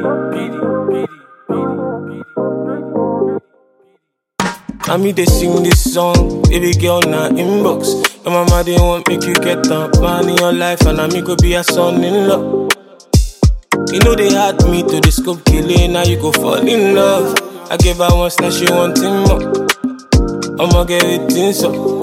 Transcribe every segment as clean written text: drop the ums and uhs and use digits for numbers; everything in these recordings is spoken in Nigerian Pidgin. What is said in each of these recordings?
I mean they sing this song, baby girl na inbox. Your mama they want make you get up, man in your life, and I me go be a son-in-law. You know they had me to the scope killing, now you go fall in love. I gave her once, now she wanting more. I'ma get it in so.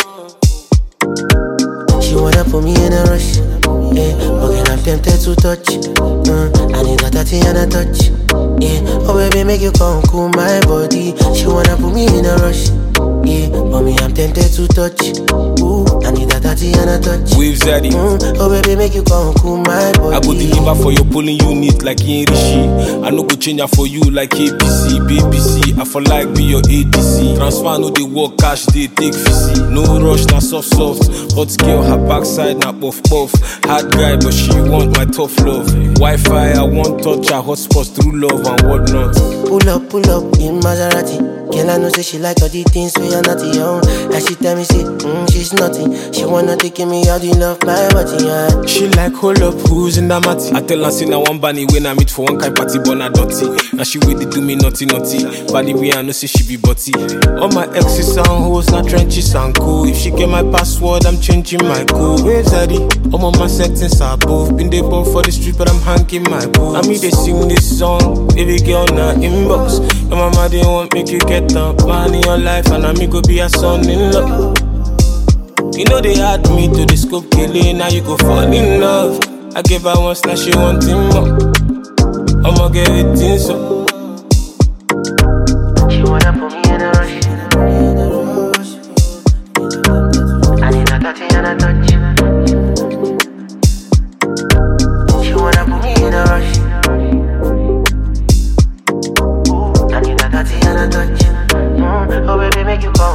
She wanna put me in a rush, yeah, but I'm tempted to touch. I need a touch and a touch, yeah. Oh baby, make you come cool my body. She wanna put me in a rush, yeah, but me I'm tempted to touch. Ooh, I need a touch and a touch. Waves daddy. Oh baby, make you come cool my body. I go deliver for your polling unit like Rishi. I no go change her for you like APC, BBC. I for like be your ADC. Transfer no they work cash, they take VC. No rush, na soft. Hot girl, her backside na puff. Hard guy, but she want my tough love. Wi-Fi, I want touch her hotspots through love and whatnot. Pull up in Maserati. Girl, I know say she like all the things we are not young. And she tell me say, she's nothing. She wanna take me out, you love my body, yeah. She like, hold up, who's in the matty? I tell her, say, now one bunny when I meet for one kind party, but not dirty. Now she wait, they do me naughty. Body me, I know say she be butty. All my exes and hoes, not trenches and cool. If she get my password, I'm changing my code. Waves daddy, all of my settings are both. Been they born for the street, but I'm hanging my boots. I mean, they sing this song, baby girl, na inbox. Your mama, they want make you get up, man in your life, and I me go be a son-in-law. You know they had me to the scope killing, now you go fall in love. I gave her once, now she wanting more. I'ma get it in so. She wanna put me in a rush. I need a touch and a touch. She wanna put me in a rush. Ooh, I need a touch and a touch. Oh baby, make you come